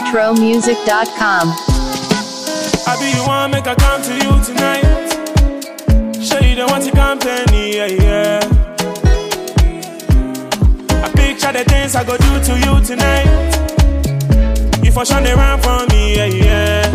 RetroMusic.com. I be you want make I come to you tonight. Show you the want to company, yeah, yeah. I picture the things I go do to you tonight. You for sure they run for me, yeah, yeah.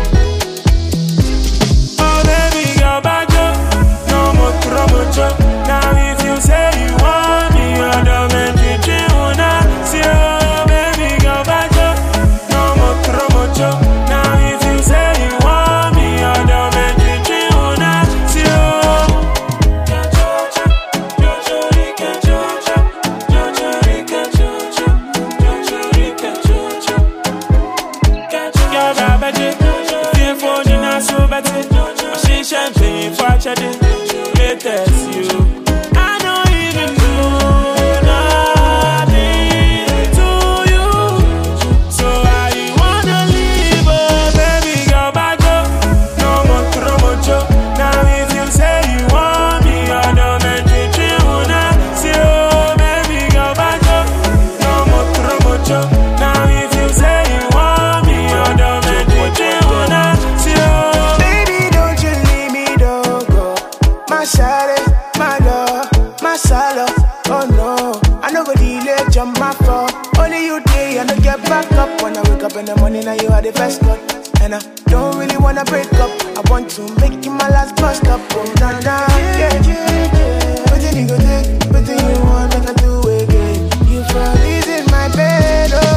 Oh baby, girl, back up. No more trouble, now if you say you want me, I don't make you wanna see you, baby, girl, back up. No more trouble, now if you say you want me, I don't make you wanna see you. Champagne for chatting, latest you. I don't even do nothing to you. So why you wanna leave, oh baby girl, back up. No more trouble, now if you say you want me, I don't make you wanna see you, baby girl, back up. No more trouble, now if you say you want me, I don't make you wanna see you. My love, my solo, oh no, I no go delay, jump my phone. Only you day, I no get back up. When I wake up in the morning, now you are the best cut. And I don't really wanna break up. I want to make you my last bus stop. Oh na na, yeah. But then you go take, but then you want, make I do again. You for in my bed, oh.